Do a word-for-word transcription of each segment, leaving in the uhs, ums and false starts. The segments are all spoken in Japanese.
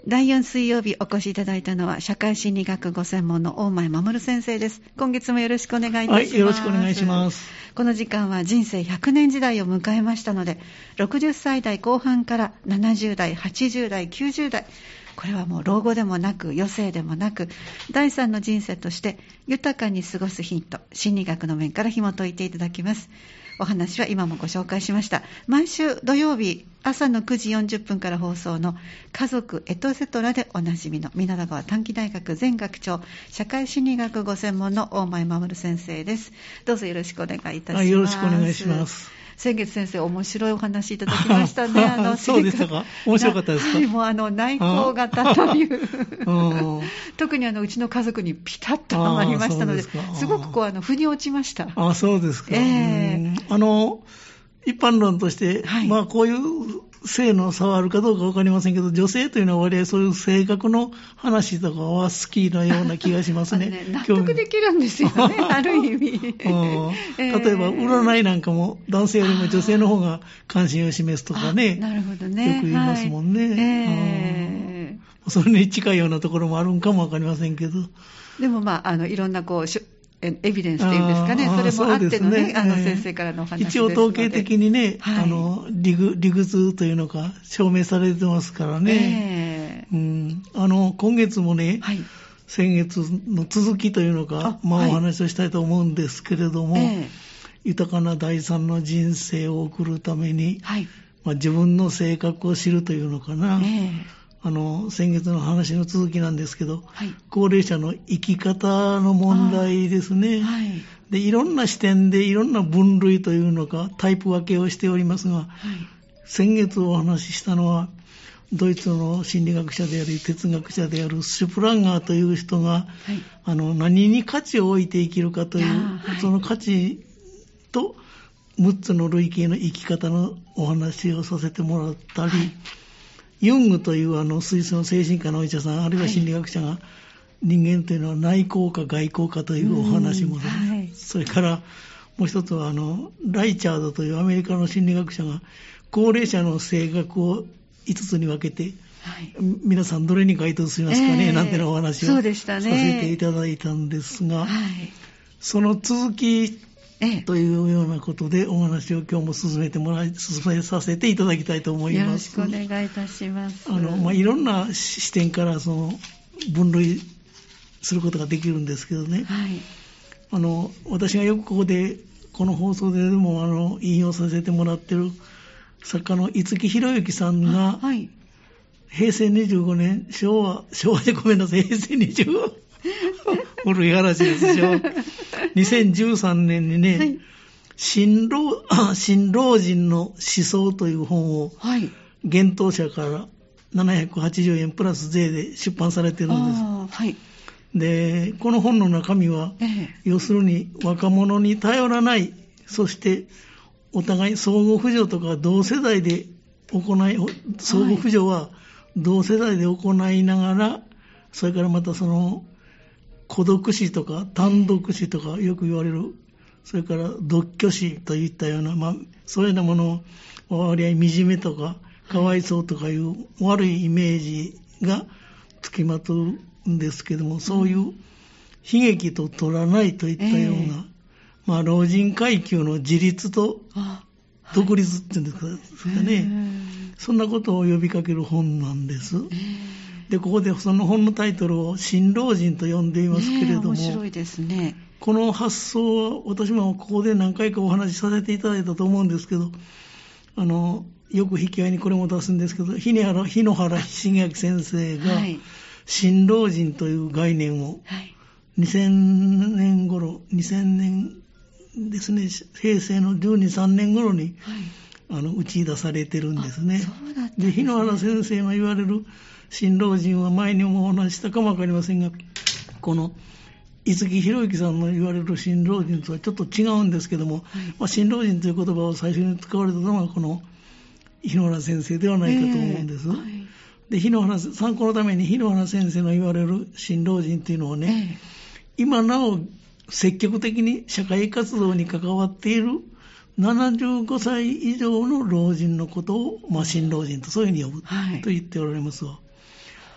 だいよん水曜日お越しいただいたのは社会心理学ご専門の大前守先生です。今月もよろしくお願いいたします。 はい、よろしくお願いします。 この時間は人生ひゃくねん時代を迎えましたので、ろくじゅっさい代後半からななじゅう代、はちじゅう代、きゅうじゅう代、これはもう老後でもなく余生でもなく第三の人生として豊かに過ごすヒント、心理学の面から紐解いていただきます。お話は今もご紹介しました毎週土曜日朝のくじよんじゅっぷんから放送の家族エトセトラでおなじみの皆田川短期大学前学長社会心理学ご専門の大前守先生です。どうぞよろしくお願いいたします。 はい、よろしくお願いします。 先月先生面白いお話いただきましたね。あのそうでしたか。面白かったですか。 はい、もうあの内向型という特にあのうちの家族にピタッとはまりましたので、 す, すごくこうあの腑に落ちました。 あ、そうですか。 えー、 あの一般論として、はい、まあこういう性の差はあるかどうか分かりませんけど、女性というのは割合そういう性格の話とかは好きなような気がしますね。 ね、納得できるんですよね、ある意味。 例えば占いなんかも男性よりも女性の方が関心を示すとかね。 なるほどね。 よく言いますもんね。はい、えー、それに近いようなところもあるんかも分かりませんけど。 でもまあ、あのいろんなこうエビデンスというんですかね、それもあってのね、ね、あの先生からのお話ですので、 一応統計的にね、はい、あの 理, 理屈というのか証明されてますからね、えーうん、あの今月もね、はい、先月の続きというのか、まあ、お話をしたいと思うんですけれども、はい、えー、豊かな第三の人生を送るために、はい、まあ、自分の性格を知るというのかな、えーあの先月の話の続きなんですけど、はい、高齢者の生き方の問題ですね、はい、でいろんな視点でいろんな分類というのかタイプ分けをしておりますが、はい、先月お話ししたのはドイツの心理学者であり哲学者であるシュプランガーという人が、はい、あの何に価値を置いて生きるかという、はい、その価値とむっつの類型の生き方のお話をさせてもらったり、はい、ユングというあのスイスの精神科のお医者さんあるいは心理学者が、はい、人間というのは内向か外向かというお話も、はい、それからもう一つはあのライチャードというアメリカの心理学者が高齢者の性格をいつつに分けて、はい、皆さんどれに該当しますかね、えー、なんてのお話をさせていただいたんですが、はい、その続きというようなことでお話を今日も進めてもらい進めさせていただきたいと思います。 よろしくお願いいたします。 あの、まあ、いろんな視点からその分類することができるんですけどね、はい、あの私がよくここでこの放送でもあの引用させてもらっている作家の五木ひろゆきさんが、はい、平成にじゅうごねん昭和昭和でごめんなさい平成にじゅうご古い話ですよ。にせんじゅうさんねんにね、はい、新老、新老人の思想という本を、はい、幻冬社からななひゃくはちじゅうえんプラス税で出版されているんです。はい、で、この本の中身は、ええ、要するに若者に頼らない、そしてお互い相互扶助とか同世代で行い、相互扶助は同世代で行いながら、はい、それからまたその孤独死とか単独死とかよく言われる、それから独居死といったような、まあ、そういうようなものを割合惨めとかかわいそうとかいう悪いイメージがつきまとうんですけども、そういう悲劇と取らないといったような、えーまあ、老人階級の自立と独立っていうんですかね、えー、そんなことを呼びかける本なんです。えーでここでその本のタイトルを新老人と呼んでいますけれども、 面白いですね。 この発想は私もここで何回かお話しさせていただいたと思うんですけど、あのよく引き合いにこれも出すんですけど、日野原日野原茂明先生が新老人という概念をにせんねん頃にせんねんですね、平成のじゅうに、さんねん頃に、はい、あの打ち出されてるんですね。そうだったんですね。で日野原先生の言われる新老人は前にもお話したかもわかりませんが、この五木ひろゆきさんの言われる新老人とはちょっと違うんですけども、はいまあ、新老人という言葉を最初に使われたのはこの日野原先生ではないかと思うんです、えーはい、で日野原参考のために日野原先生の言われる新老人というのはね、えー、今なお積極的に社会活動に関わっているななじゅうごさい以上の老人のことを、まあ、新老人とそういうふうに呼ぶ、はい、と言っておられますわ。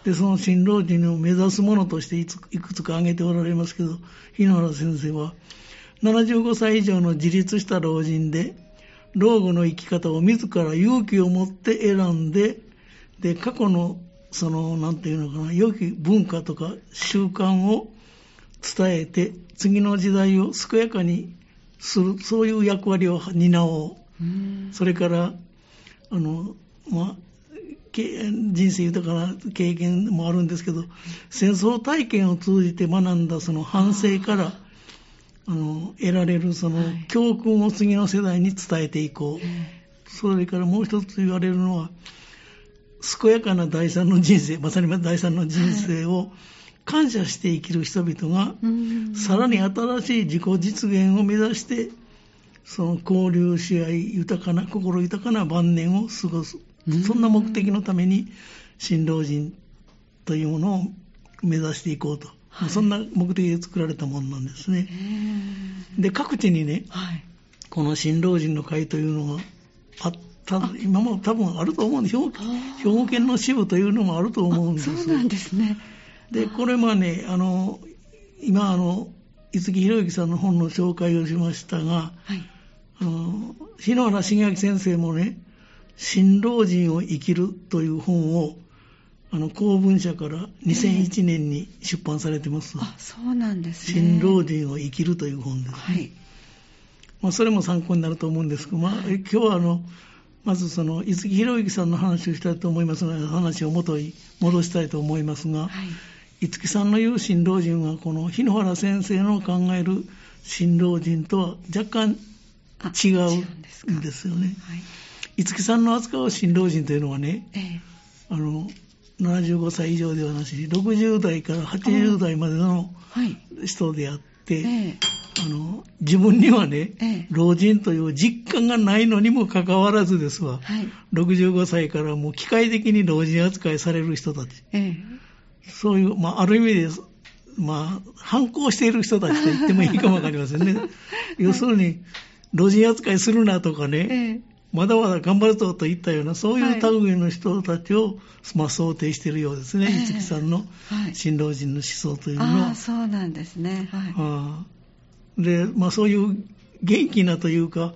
で、その新老人を目指すものとしていくつか挙げておられますけど、日野原先生は、ななじゅうごさい以上の自立した老人で、老後の生き方を自ら勇気を持って選んで、で、過去の、その、なんていうのかな、良き文化とか習慣を伝えて、次の時代を健やかにする、そういう役割を担おう。うんそれから、あの、まあ、人生豊かな経験もあるんですけど、戦争体験を通じて学んだその反省からあの得られるその教訓を次の世代に伝えていこう、はい、それからもう一つ言われるのは、健やかな第三の人生、まさに第三の人生を感謝して生きる人々が、はい、さらに新しい自己実現を目指してその交流し合い豊かな心豊かな晩年を過ごす、そんな目的のために新老人というものを目指していこうと、はい、そんな目的で作られたものなんですね。で、各地にね、はい、この新老人の会というのがあった、今も多分あると思うんです。兵庫県の支部というのもあると思うんです。 そうなんですね。 で、これもね、あの今あの五木博之さんの本の紹介をしましたが、はい、あの日野原重明先生もね、新老人を生きるという本をあの公文社からにせんいちねんに出版されてます。 えー、あ、そうなんですね。 新老人を生きるという本です、ね。はい。まあ、それも参考になると思うんですけど、まあ、今日はあのまずその五木博之さんの話をしたいと思いますので、話を元に戻したいと思いますが、はい、五木さんの言う新老人はこの日野原先生の考える新老人とは若干違うんですよね。はい、五木さんの扱う新老人というのはね、ええ、あのななじゅうごさい以上ではなしにろくじゅう代からはちじゅう代までの人であって、ええ、あの自分にはね、ええ、老人という実感がないのにもかかわらずですわ、はい、ろくじゅうごさいからもう機械的に老人扱いされる人たち、ええ、そういう、まあ、ある意味で、まあ、反抗している人たちと言ってもいいかもわかりませんね。要するに老人扱いするなとかね、ええ、まだまだ頑張るぞといったような、そういう類の人たちを、はい、まあ、想定しているようですね、五木、えー、さんの新老人の思想というのは。 ああ、そうなんですね。はい、 あで、まあ、そういう元気なというか、はい、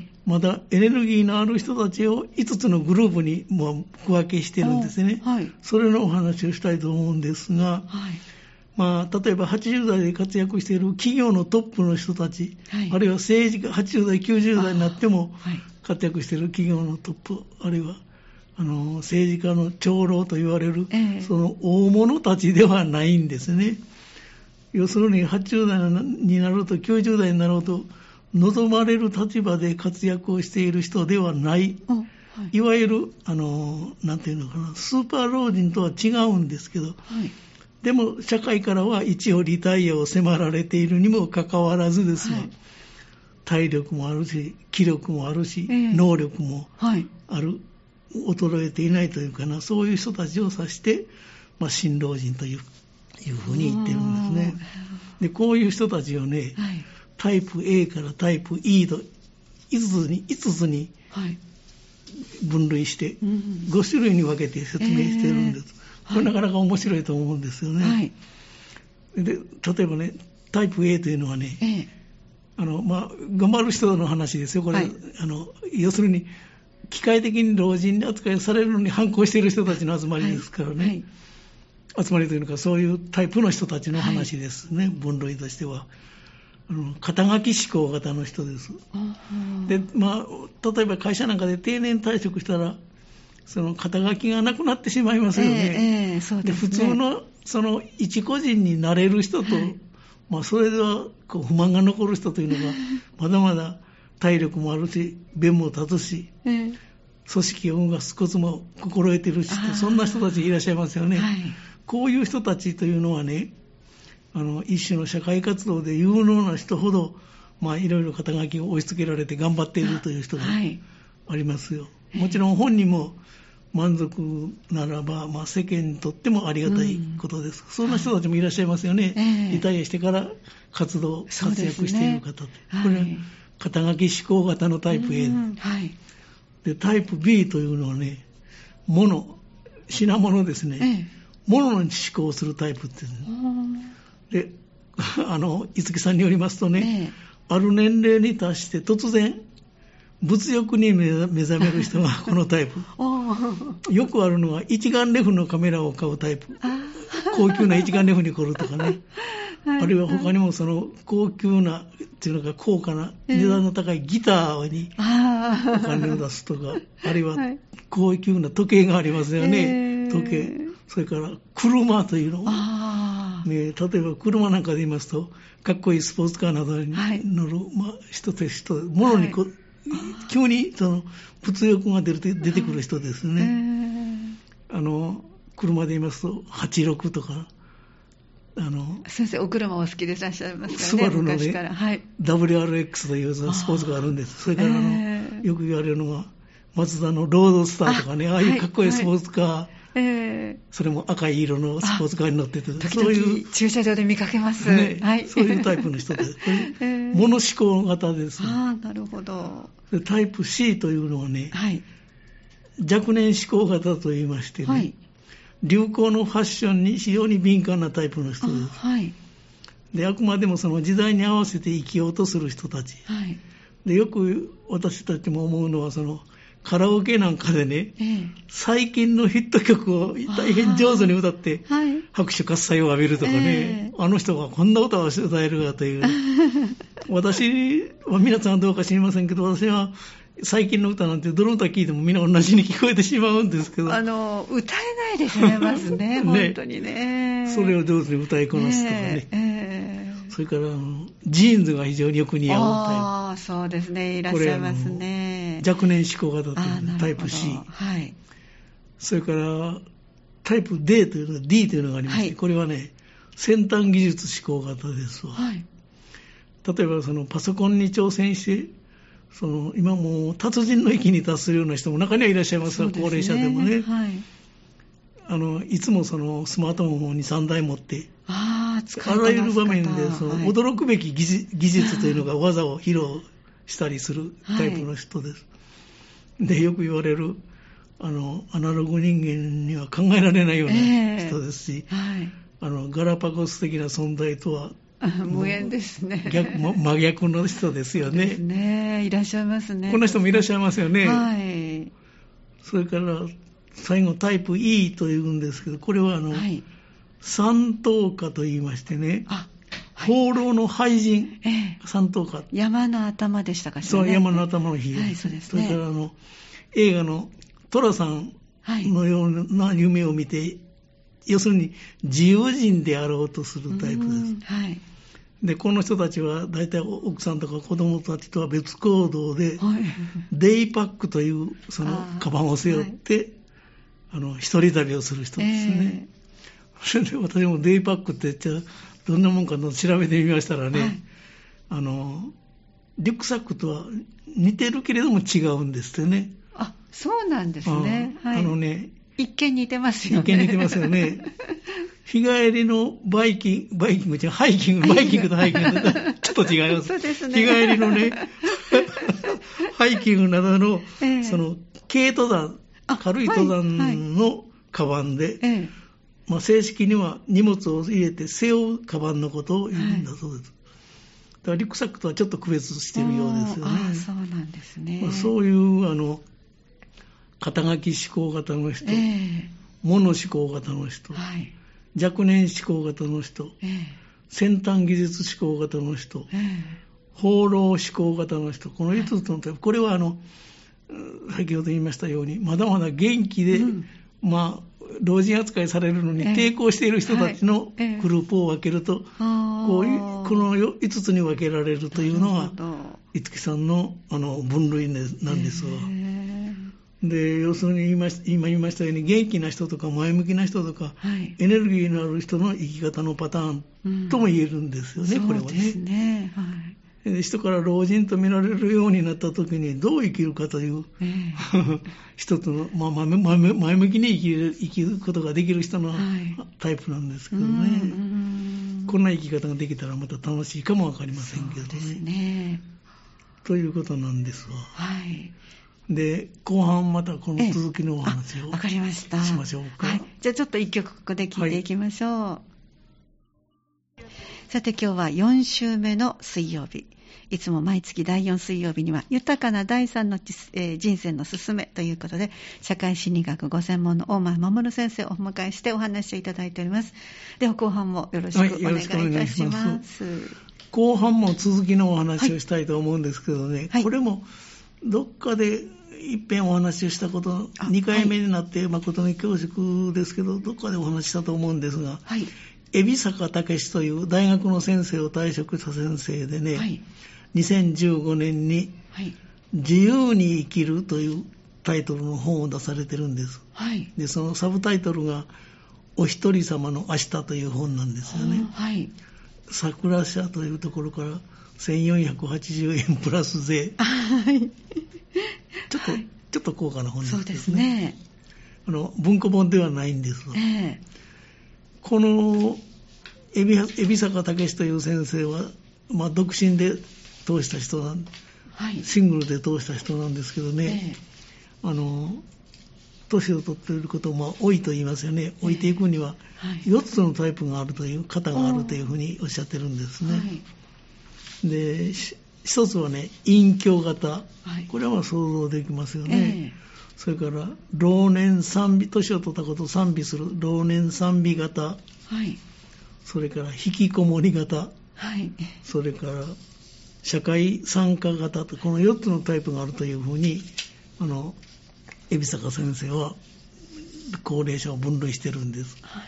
まだエネルギーのある人たちをいつつのグループにもう区分けしてるんですね。はい、それのお話をしたいと思うんですが、はい、まあ、例えばはちじゅう代で活躍している企業のトップの人たち、はい、あるいは政治家、はちじゅう代、きゅうじゅう代になっても活躍している企業のトップ、あるいはあの政治家の長老と言われる、えー、その大物たちではないんですね。要するにはちじゅう代になるときゅうじゅう代になろうと望まれる立場で活躍をしている人ではない、はい、いわゆるあのなんていうのかな、スーパー老人とは違うんですけど、はい、でも社会からは一応リタイアを迫られているにもかかわらずですが、はい、体力もあるし気力もあるし、えー、能力もある、はい、衰えていないというかな、そういう人たちを指して、まあ、新老人といういうふうに言ってるんですね。で、こういう人たちをね、はい、タイプ A からタイプ E といつつに、いつつに分類して、ご種類に分けて説明してるんです。えー、これなかなか面白いと思うんですよね。はい、で、例えばね、タイプ A というのはね、えー、あの、まあ、頑張る人の話ですよ、これ。はい、あの、要するに、機械的に老人に扱いされるのに反抗している人たちの集まりですからね。はいはい、集まりというのか、そういうタイプの人たちの話ですね、はい、分類としては。あの肩書き思考型の人です。で、まあ、例えば会社なんかで定年退職したら、その肩書きがなくなってしまいますよね。えーえー、そうですね。で、普通のその一個人になれる人と、はい、まあ、それではこう不満が残る人というのが、まだまだ体力もあるし、弁も立つし、えー、組織を動かすコツも心得てるし、そんな人たちいらっしゃいますよね。はい、こういう人たちというのはね、あの一種の社会活動で有能な人ほど、まあ、いろいろ肩書きを押し付けられて頑張っているという人がありますよ。はい、もちろん本人も満足ならば、まあ、世間にとってもありがたいことです。うん、そんな人たちもいらっしゃいますよね。はい、リタイアしてから活動、活躍している方、ね、これは肩書き思考型のタイプ A、うんはい、でタイプ B というのはね、物、品物ですね。ええ、 物の思考をするタイプってで、あの五木さんによりますとね、えー、ある年齢に達して突然物欲に目覚める人がこのタイプよくあるのは一眼レフのカメラを買うタイプ、高級な一眼レフに来るとかねはい、あるいは他にもその高級なっていうのが高価な値段の高いギターにお金を出すとか、あるいは高級な時計がありますよね、時計、それから車というのも、ね、例えば車なんかで言いますとかっこいいスポーツカーなどに乗る、まあ、人と人物にこ、はい、急にその物欲が出る出てくる人ですね。あの車で言いますとはちじゅうろくとか、あの先生お車お好きでいらっしゃいますからね、 スバルのね、 昔から、はい、 ダブリューアールエックス というスポーツカーがあるんです。それからあの、えー、よく言われるのがマツダのロードスターとかね、 あ, ああいうかっこいいスポーツカー、はいはい、えー、それも赤い色のスポーツカーに乗ってて、 時々そういう駐車場で見かけます、ね、はい、 そういうタイプの人で、えー、物思考型です、ね。 ああ、なるほど。 タイプ シー というのはね、 はい、 若年思考型と言いましてね、はい、流行のファッションに非常に敏感なタイプの人です。 あ、はい、 であくまでもその時代に合わせて生きようとする人たち、 はい、 でよく私たちも思うのはそのカラオケなんかでね、ええ、最近のヒット曲を大変上手に歌って拍手喝采を浴びるとかね、ええ、あの人がこんな歌を歌えるかという私は皆さんどうか知りませんけど、私は最近の歌なんてどの歌聴いてもみんな同じに聞こえてしまうんですけど、 あの歌えないですね、まずね、本当にね、 それを上手に歌いこなすとかね、えええ、それからジーンズが非常によく似合うタイプ。 ああ、そうですね、いらっしゃいますね。 若年思考型というタイプ シー、はい、それからタイプ ディー というの ディー というのがありまして、はい、これはね先端技術思考型ですわ、はい、例えばそのパソコンに挑戦してその今もう達人の域に達するような人も中にはいらっしゃいますが、ね、高齢者でもね、はい、あのいつもそのスマートフォンをにさんだい持って、 ああらゆる場面でその驚くべき技術、技術というのが技を披露したりするタイプの人です、はい、でよく言われるあのアナログ人間には考えられないような人ですし、えーはい、あのガラパゴス的な存在とは無縁ですね。 逆、真逆の人ですよね。 ですね、いらっしゃいますね。 こんな人もいらっしゃいますよね。 はい。 それから最後タイプ イー というんですけど、これはあの、はい、三等家と言いましてね、あ、はい、放浪の廃人、えー、三等家。 山の頭でしたかしらね。そう、山の頭の日、 はい、そうですね。 それからあの映画の寅さんのような夢を見て、はい、要するに自由人であろうとするタイプです。はい、でこの人たちは大体奥さんとか子供たちとは別行動で、はい、デイパックというそのカバンを背負って、はい、あの一人旅をする人ですね、えー、それで私もデイパックってじゃあどんなもんかの調べてみましたらね、はい、あのリュックサックとは似てるけれども違うんですってね。 あ、そうなんですね。 あ、はい、あのね一見似てますよね。 一見似てますよね。日帰りのバイキング、バイキング違う、ハイキング、バイキングとハイキングとちょっと違います。 そうですね。 日帰りのね、ハイキングなどの、えー、その軽登山、軽い登山のカバンで、はいはい、まあ、正式には荷物を入れて背負うカバンのことを言うんだそうです。はい、だからリュックサックとはちょっと区別しているようですよね。 あ、そうなんですね。 まあ、そういうあの肩書き思考型の人、えー、物思考型の人、はい、若年思考型の人、えー、先端技術思考型の人、えー、放浪思考型の人、このいつつのタイプ、はい、これはあの先ほど言いましたようにまだまだ元気で、うん、まあ老人扱いされるのに抵抗している人たちのグループを分けると、えーはい、こういうこのいつつに分けられるというのが五木さんのあの分類なんですわ。えーで要するに言いまし今言いましたように元気な人とか前向きな人とか、はい、エネルギーのある人の生き方のパターンとも言えるんですよね、うん、これはね。そうですね、はい、で人から老人と見られるようになった時にどう生きるかという、えー、一つの、まあ、前, 前向きに生きる、生きることができる人のタイプなんですけどね、はい、うんこんな生き方ができたらまた楽しいかもわかりませんけどね。そうですね、ということなんですわ。 はい、 で後半またこの続きのお話を、 わかりました、 しましょうか。 はい、じゃあちょっと一曲ここで聴いていきましょう。はい、さて今日はよん週目の水曜日。いつも毎月だいよん水曜日には豊かなだいさんの、えー、人生のすすめということで、社会心理学ご専門の大前守先生をお迎えしてお話をいただいております。では後半もよろしくお願いいたします。はい、 後半も続きのお話をしたいと思うんですけどね、はい、これもどっかで一遍お話をしたこと、にかいめになって誠に恐縮ですけど、どっかでお話したと思うんですが、はい、海老坂武という大学の先生を退職した先生でね、はい、にせんじゅうごねんに自由に生きるというタイトルの本を出されてるんです。はい、でそのサブタイトルがお一人様の明日という本なんですよね。はい、桜社というところからせんよんひゃくはちじゅうえんプラス税。はい、ちょっと、はい、ちょっと高価な本ですね。そうですね。あの文庫本ではないんです。えー、この海老、海老坂武という先生は、まあ、独身で通した人なん、はい、シングルで通した人なんですけどね、えー、あの年を取っていることを、まあ、老いと言いますよね。老いていくにはよっつのタイプがあるという、型があるというふうにおっしゃってるんですね。はい、で一つはね、隠居型、はい、これはまあ想像できますよね。えーそれから老年賛美、年を取ったことを賛美する老年賛美型、はい、それから引きこもり型、はい、それから社会参加型と、このよっつのタイプがあるというふうにあの海老坂先生は高齢者を分類してるんです。はい、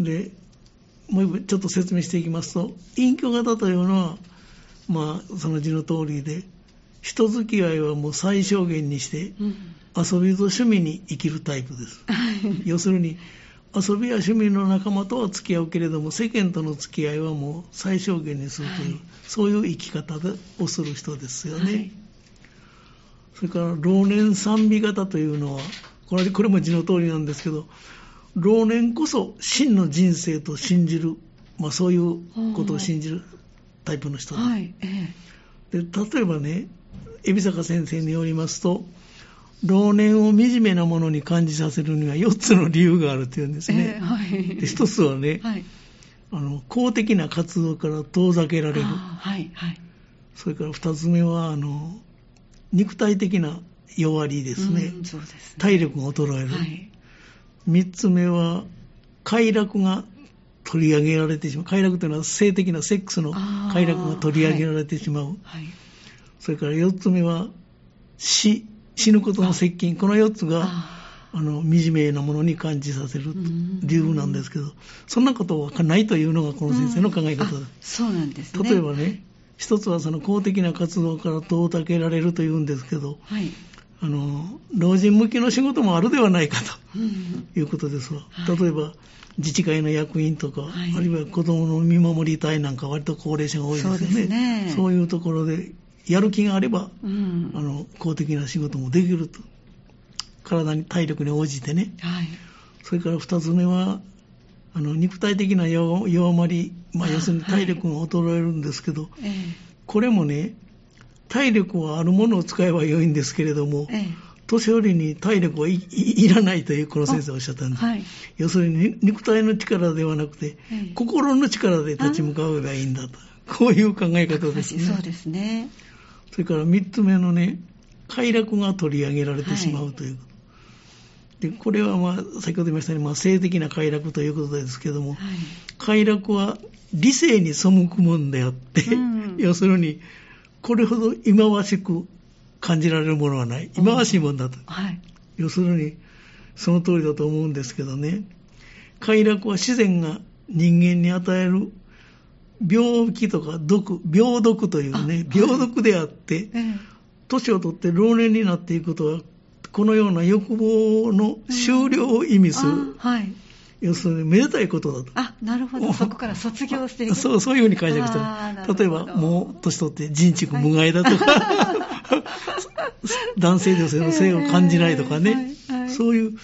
でもうちょっと説明していきますと、隠居型というのは、まあ、その字の通りで、人付き合いはもう最小限にして、うん、遊びと趣味に生きるタイプです。要するに遊びや趣味の仲間とは付き合うけれども、世間との付き合いはもう最小限にするという、はい、そういう生き方をする人ですよね。はい、それから老年賛美型というのは、これ、これも字の通りなんですけど、老年こそ真の人生と信じる、まあ、そういうことを信じるタイプの人です。はい、で例えばね、海老坂先生によりますと、老年を惨めなものに感じさせるにはよっつの理由があるというんですね。えーはい、で一つはね、はい、あの公的な活動から遠ざけられる。はいはい、それから二つ目はあの肉体的な弱りですね。うん、そうですね。体力が衰える。はい、三つ目は快楽が取り上げられてしまう。快楽というのは性的なセックスの快楽が取り上げられてしまう。はいはい、それからよっつ目は死。死ぬことの接近、このよっつがあの惨めなものに感じさせる理由なんですけど、そんなことはないというのがこの先生の考え方です。そうなんですね。例えばね、一つはその公的な活動から遠ざけられるというんですけど、はい、あの老人向けの仕事もあるではないかということですわ。はい、例えば自治会の役員とか、はい、あるいは子どもの見守り隊なんか割と高齢者が多いですよね。そうですね。そういうところでやる気があれば、うん、あの公的な仕事もできると、体に体力に応じてね。はい、それから二つ目はあの肉体的な弱まり、まあ、要するに体力が衰えるんですけど、はい、これもね、体力はあるものを使えば良いんですけれども、ええ、年寄りに体力はい、い, いらないというこの先生はおっしゃったんです。はい、要するに肉体の力ではなくて、ええ、心の力で立ち向かえばいいんだと、こういう考え方ですね。そうですね。それから三つ目のね、快楽が取り上げられてしまうということ。はい、でこれは、まあ、先ほど言いましたように、まあ、性的な快楽ということですけども、はい、快楽は理性に背くもんであって、うん、要するにこれほど忌まわしく感じられるものはない、忌まわしいもんだと。はい、要するにその通りだと思うんですけどね、快楽は自然が人間に与える病気とか毒、病毒というね、病毒であって、はい、年を取って老年になっていくことは、このような欲望の終了を意味する、うんはい、要するにめでたいことだと。あ、なるほど。そこから卒業していく。そう、そういうふうに解釈してる。例えばもう年取って人畜無害だとか、はい、男性女性の性を感じないとかね、はいはいはい、そういう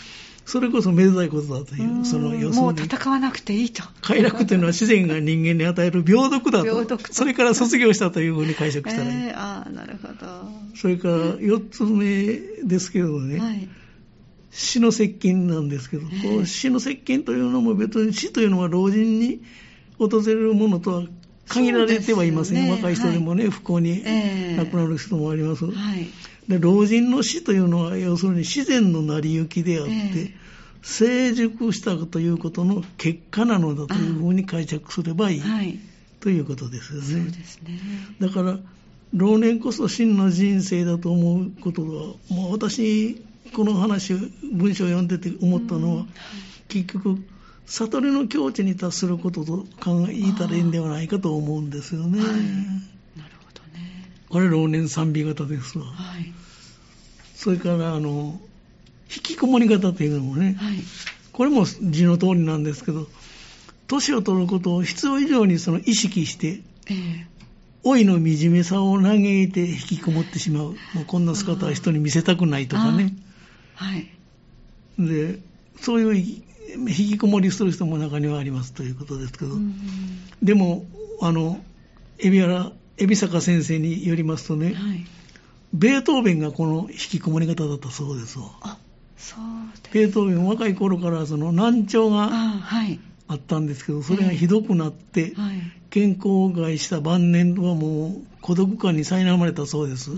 それこそめでたいことだという、その要するにもう戦わなくていいと。 快楽というのは自然が人間に与える平等だと。平等とそれから卒業したというふうに解釈したらいい。 えー、ああ、なるほど。 それからよっつめですけどね、はい、死の接近なんですけど、えー、こう死の接近というのも別に死というのは老人に訪れるものとは限られてはいません、ね、若い人でもね、はい、不幸に亡くなる人もあります、はい、で老人の死というのは要するに自然の成り行きであって、えー、成熟したということの結果なのだというふうに解釈すればいい、はい、ということですよね。 そうですね。 だから老年こそ真の人生だと思うことは、もう私この話文章を読んでて思ったのは、うん、結局悟りの境地に達することと考え言いたらいいんではないかと思うんですよね。はい、なるほどね。 これ老年賛美型ですわ。はい、それからあの引きこもり型というのもね、はい、これも字の通りなんですけど、年を取ることを必要以上にその意識して、えー、老いの惨めさを嘆いて引きこもってしまう。もうこんな姿は人に見せたくないとかね。はい、でそういう引きこもりする人も中にはありますということですけど、うん、でもあの海老海老坂先生によりますとね、はい、ベートーベンがこの引きこもり型だったそうですわ。あ、そうです。ベートーベン若い頃からその難聴があったんですけど、それがひどくなって、はい、健康を害した晩年はもう孤独感に苛まれたそうです。うん、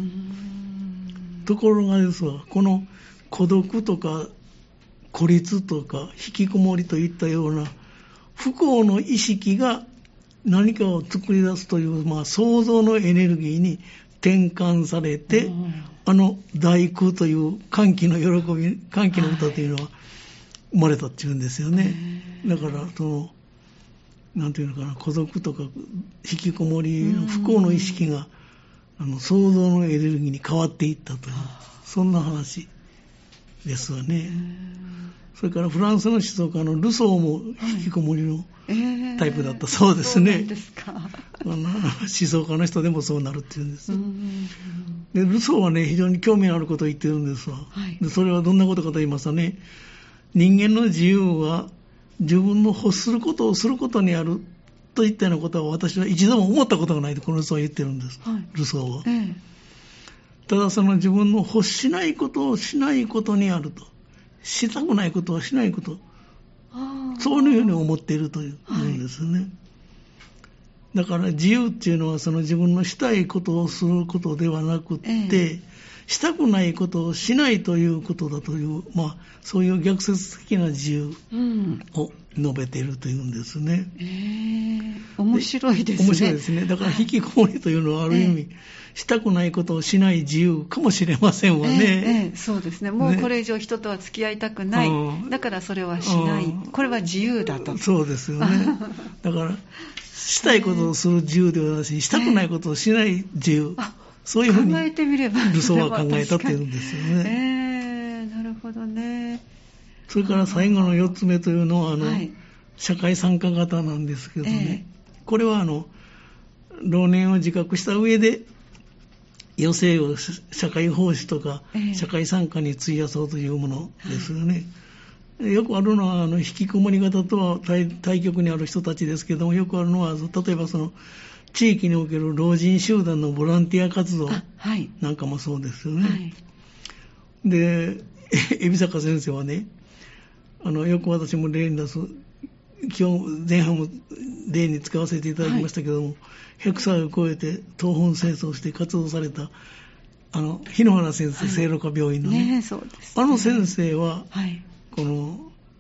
ところがですわ、この孤独とか孤立とか引きこもりといったような不幸の意識が何かを作り出すという、まあ、創造のエネルギーに転換されて、うん、あの大工という歓喜の喜び、歓喜の歌というのは生まれたっていうんですよね。だからそのなんていうのかな、孤独とか引きこもりの不幸の意識が、うん、あの創造のエネルギーに変わっていったという、そんな話ですわね。それからフランスの思想家のルソーも引きこもりのタイプだったそうですね。はい、えー、そうなんですか。あの思想家の人でもそうなるっていうんです。うん、でルソーはね、非常に興味のあることを言ってるんですわ。はい、でそれはどんなことかと言いますとね、人間の自由は自分の欲することをすることにあるといったようなことは私は一度も思ったことがないとこの人は言ってるんです。はい、ルソーは。えーただその自分の欲しないことをしないことにあると、したくないことをしないこと、そういうふうに思っているというんですね。はい、だから自由っていうのはその自分のしたいことをすることではなくって、ええ、したくないことをしないということだという、まあそういう逆説的な自由を述べているというんですね。 うん、えー、面白いですね。 面白いですね。だから引きこもりというのはある意味、ええ、したくないことをしない自由かもしれませんわね。ええええ、 そうですね。もうこれ以上人とは付き合いたくない。ね、だからそれはしない。これは自由だと。 そうですよね。だからしたいことをする自由ではなし、したくないことをしない自由。ええ、そういうふうに考えてみればルソーは考えたっていうんですよね。 えー、なるほどね。 それから最後のよっつめというのはあの、はい、社会参加型なんですけどね、えー、これはあの老年を自覚した上で余生を社会奉仕とか、えー、社会参加に費やそうというものですよね。はい、よくあるのはあの引きこもり型とは 対, 対極にある人たちですけども、よくあるのは例えばその地域における老人集団のボランティア活動なんかもそうですよね。はい、で、海老坂先生はね、あのよく私も例に出す、今日前半も例に使わせていただきましたけども、はい、ひゃくさいを超えて東奔西走して活動されたあの日野原先生、聖路加病院の、ねね、そうですね、あの先生は、はい、この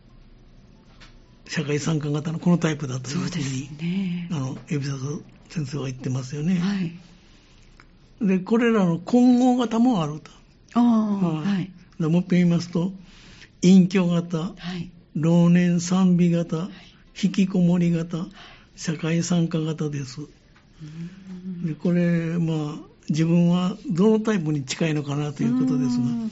社会参加型のこのタイプだというふうに、ね、あの海老坂先生は言ってますよね。はい、でこれらの混合型もあると。あ、はい、でもう一遍言いますと、隠居型、はい、老年賛美型、はい、引きこもり型、社会参加型です。でこれまあ自分はどのタイプに近いのかなということですが、はい、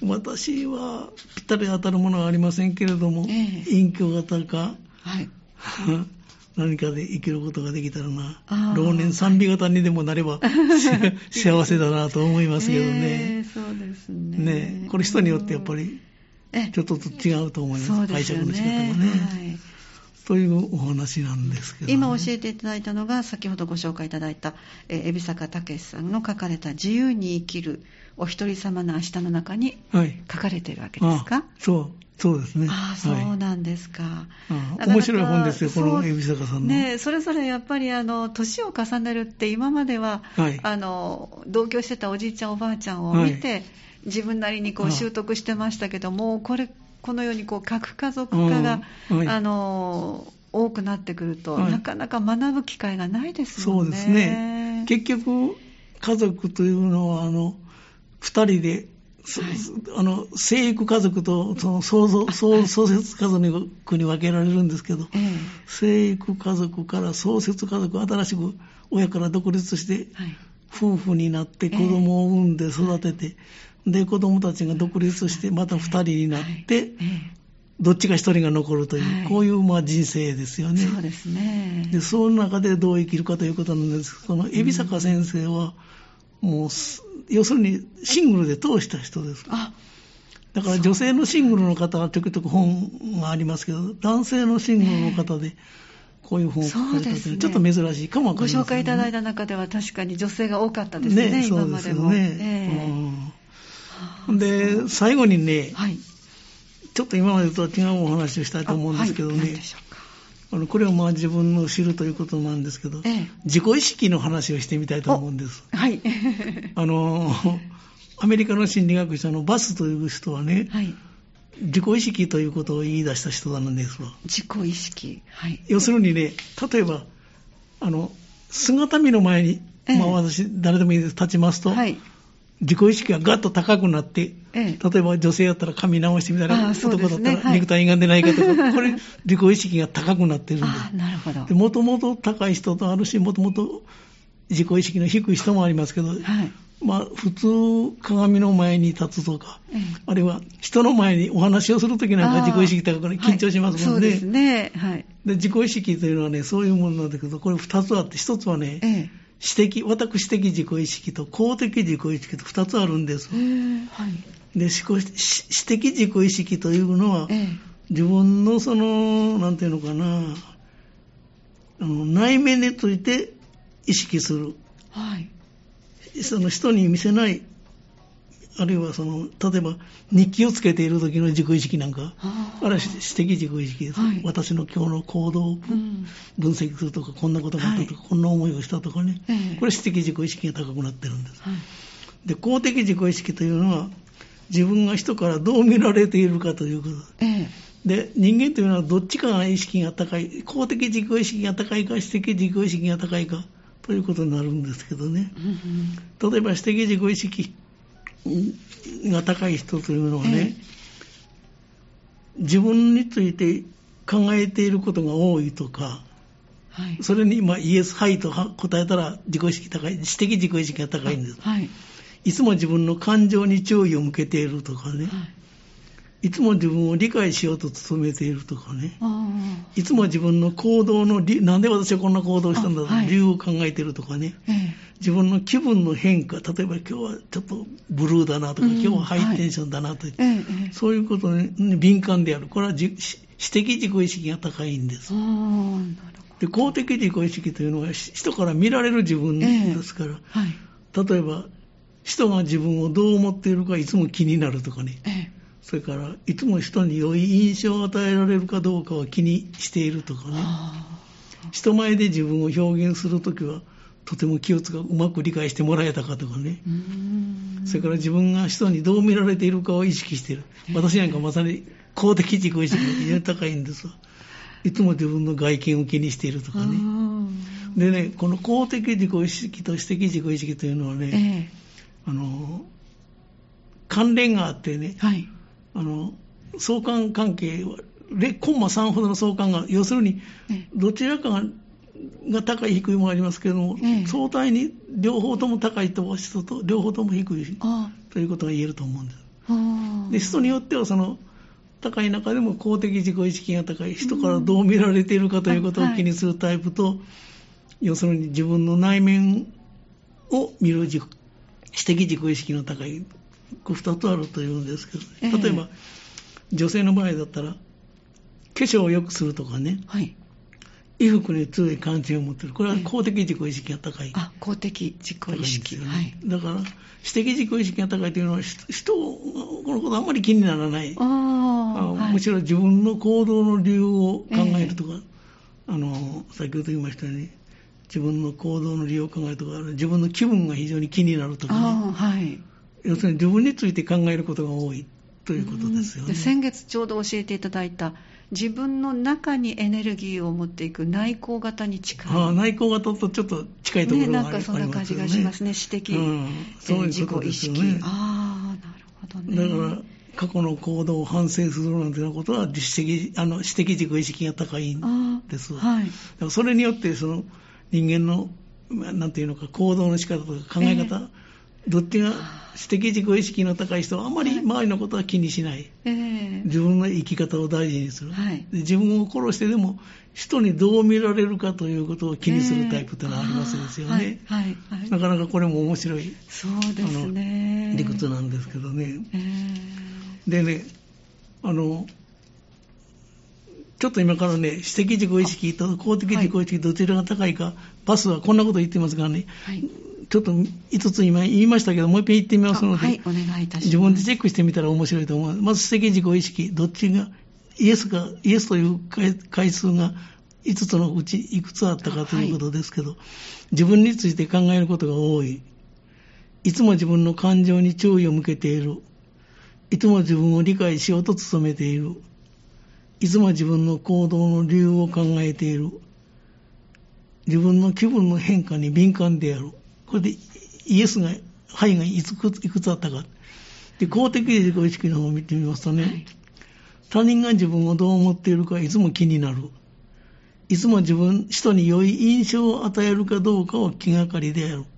私はぴったり当たるものはありませんけれども、えー、隠居型か、はい、何かで生きることができたらな、老年賛美型にでもなれば幸せだなと思いますけどね。 えー、そうですね。 ね、これ人によってやっぱりちょっと違うと思います。 そうですよね。 解釈の仕方がね。はいというお話なんですけど、ね、 今教えていただいたのが先ほどご紹介いただいたえー海老坂武さんの書かれた自由に生きるお一人様の明日の中に書かれているわけですか？ はい、あそうそうですね。 ああそうなんですか。 はい、面白い本ですよこの海老坂さんの。 ね、それぞれやっぱりあの年を重ねるって今までは、はい、あの同居してたおじいちゃんおばあちゃんを見て、はい、自分なりにこう習得してましたけども、これこのようにこう核家族化が、はい、あの多くなってくると、はい、なかなか学ぶ機会がないですもんね。 そうですね。結局家族というのはあのふたりで、はい、あの生育家族とその創造創設家族に分けられるんですけど、ええ、生育家族から創設家族、新しく親から独立して、はい、夫婦になって子供を産んで育てて、ええ、で子供たちが独立してまたふたりになって、ええどっちか一人が残るという、はい、こういうまあ人生ですよね。 そうですね。 で、その中でどう生きるかということなんです。その海老坂先生は、もう、要するにシングルで通した人です。あ、だから女性のシングルの方は時々本がありますけど、男性のシングルの方で、こういう本を書かれたというのはちょっと珍しいかもわかりませんね。 ご紹介いただいた中では確かに女性が多かったですね、ね今までも。 そうですよね。えーうん、で、最後にね、はい、ちょっと今までとは違うお話をしたいと思うんですけどね、はい、あのこれはまあ自分の知るということなんですけど、ええ、自己意識の話をしてみたいと思うんです。はい、あのアメリカの心理学者のバスという人はね、はい、自己意識ということを言い出した人なんですわ。 自己意識、はい、 要するにね、例えばあの姿見の前に、ええまあ、私誰でもいいです立ちますと、はい、自己意識がガッと高くなって、ええ、例えば女性やったら髪直してみたら、男だったら肉体歪んでないかとか、はい、これ自己意識が高くなってるんです。 あ、なるほど。 で、もともと高い人とあるし、もともと自己意識の低い人もありますけど、はい、まあ普通鏡の前に立つとか、ええ、あるいは人の前にお話をするときなんか自己意識高くなり緊張しますもんね。はい、そうですね。はい。で、自己意識というのはね、そういうものなんだけど、これ二つあって、一つはね、ええ私的、私的自己意識と公的自己意識と二つあるんです。はい、で、私的自己意識というのは、えー、自分のその、なんていうのかな、あの内面について意識する。はい、その人に見せない、あるいはその、例えば日記をつけている時の自己意識なんか、あれは私的自己意識です。はい、私の今日の行動を分析するとか、うん、こんなことがあったとか、はい、こんな思いをしたとかね、えー、これ私的自己意識が高くなってるんです。はい、で、公的自己意識というのは、自分が人からどう見られているかということ。えー、で、人間というのはどっちかが意識が高い、公的自己意識が高いか、私的自己意識が高いかということになるんですけどね。うんうん、例えば私的自己意識が高い人というのはね、えー、自分について考えていることが多いとか、はい、それに今イエス、はいと答えたら自己意識高い、私的自己意識が高いんです。はい、いつも自分の感情に注意を向けているとかね、はい、いつも自分を理解しようと努めているとかね、いつも自分の行動のなんで私はこんな行動をしたんだという理由を考えているとかね、はい、自分の気分の変化、例えば今日はちょっとブルーだなとか、うん、今日はハイテンションだなと、はい、そういうことに敏感である。これは私的自己意識が高いんです。なるほど。で、公的自己意識というのは人から見られる自分ですから、えーはい、例えば人が自分をどう思っているかいつも気になるとかね、えー、それからいつも人に良い印象を与えられるかどうかは気にしているとかね、人前で自分を表現するときはとても気を使う、うまく理解してもらえたかとかね、うーん、それから自分が人にどう見られているかを意識している。私なんかまさに公的自己意識が非常に高いんですわ。いつも自分の外見を気にしているとかね。でね、この公的自己意識と私的自己意識というのはね、えー、あの関連があってね、はい、あの相関関係はコンマさんほどの相関が、要するにどちらかがが高い低いもありますけれども、ええ、相対に両方とも高い人と両方とも低いということが言えると思うんです。で、人によってはその高い中でも公的自己意識が高い、人からどう見られているかということを気にするタイプと、はい、要するに自分の内面を見る自己私的自己意識の高い、これふたつあるというんですけど、ね、例えば、え女性の場合だったら化粧を良くするとかね、はい、衣服に強い関心を持っている。これは公的自己意識が高い。 あ、公的自己意識。 ね、はい、だから、私的自己意識が高いというのは、人のことあんまり気にならない。ああ、はい、むしろ自分の行動の理由を考えるとか、えー、あの、先ほど言いましたように、自分の行動の理由を考えるとか、自分の気分が非常に気になるとかね。あ、はい、要するに自分について考えることが多いということですよね。 で、先月ちょうど教えていただいた、自分の中にエネルギーを持っていく内向型に近い。 ああ、内向型とちょっと近いところがありますよね。 なんかそんな感じがしますね。私的、うん、そういうことですよね。自己意識。ああ、なるほどね。 だから過去の行動を反省するなんていうことは私的、あの私的自己意識が高いんです。はい、だからそれによってその人間のなんていうのか行動の仕方とか考え方、えーどっちが私的自己意識の高い人はあまり周りのことは気にしない、えー、自分の生き方を大事にする、はい、で自分を殺してでも人にどう見られるかということを気にするタイプというのはありますですよね、えーはいはいはい、なかなかこれも面白いそうですね、 あの理屈なんですけどね、えー、でねあのちょっと今からね私的自己意識と公的自己意識どちらが高いか、はい、バスはこんなこと言ってますがね、はいちょっといつつ今言いましたけどもう一遍言ってみますので、はい、お願いいたします。自分でチェックしてみたら面白いと思う。まず私的自己意識どっちがイエスかイエスという回数がいつつのうちいくつあったかということですけど、はい、自分について考えることが多い、いつも自分の感情に注意を向けている、いつも自分を理解しようと努めている、いつも自分の行動の理由を考えている、自分の気分の変化に敏感である。これでイエスが、はいがいくつ、いくつあったか。で、公的自己意識の方を見てみますとね、はい、他人が自分をどう思っているかいつも気になる。いつも自分、人に良い印象を与えるかどうかを気がかりである。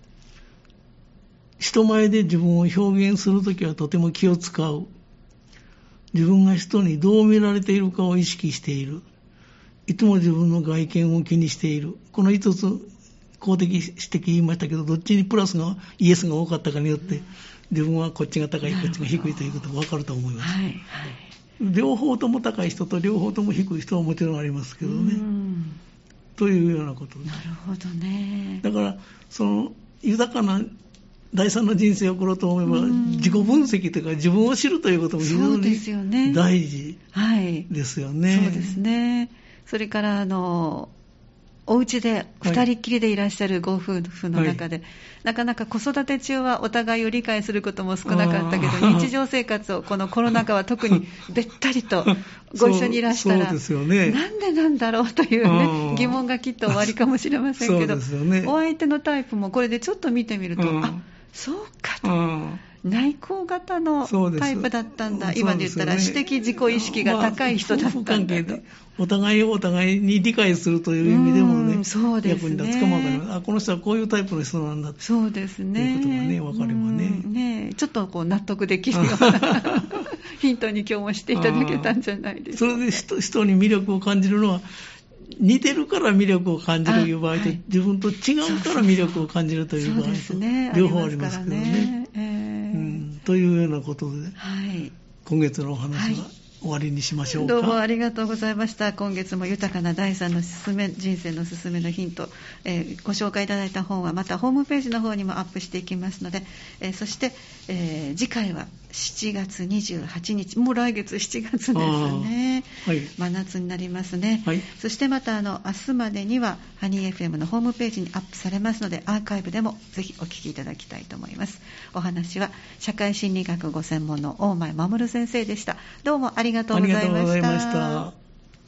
人前で自分を表現するときはとても気を使う。自分が人にどう見られているかを意識している。いつも自分の外見を気にしている。この五つ、公的、私的言いましたけど、どっちにプラスがイエスが多かったかによって、自分はこっちが高い、こっちが低いということが分かると思います。はいはい、両方とも高い人と両方とも低い人はもちろんありますけどね。というようなことです。 なるほどね。 だから、その豊かな第三の人生を送ろうと思えば、自己分析というか自分を知るということも非常に大事ですよね。 そうですね。それからあのお家で二人っきりでいらっしゃるご夫婦の中で、はい、なかなか子育て中はお互いを理解することも少なかったけど、日常生活をこのコロナ禍は特にべったりとご一緒にいらしたら、そうですよね、なんでなんだろうという、ね、疑問がきっと終わりかもしれませんけど、そうですよね、お相手のタイプもこれでちょっと見てみると、あ、そうかと。内向型のタイプだったんだ、今で言ったら私的自己意識が高い人だったんだと、まあ、夫婦関係でお互いをお互いに理解するという意味でもね、そうですね、役に立つかもわかりません。あ、この人はこういうタイプの人なんだ、 そうですね、 ということがね、分かればね、 ね、ちょっとこう納得できるようなヒントに今日もしていただけたんじゃないですか。 それで 人, 人に魅力を感じるのは、似てるから魅力を感じるという場合と、はい、自分と違うから魅力を感じるという場合と、そうそうそう、ね、両方ありますけどね、えーうん、というようなことで、はい、今月のお話は、はい、終わりにしましょうか。 どうもありがとうございました。今月も豊かな第三のすすめ、人生のすすめのヒント、えー、ご紹介いただいた本はまたホームページの方にもアップしていきますので、えー、そして、えー、次回はしちがつにじゅうはちにち、もう来月しちがつですね、はい、真夏になりますね、はい、そしてまたあの明日までにはハニー エフエム のホームページにアップされますので、アーカイブでもぜひお聞きいただきたいと思います。お話は社会心理学ご専門の大前守先生でした。どうもありがとうございました。ありがとうございました。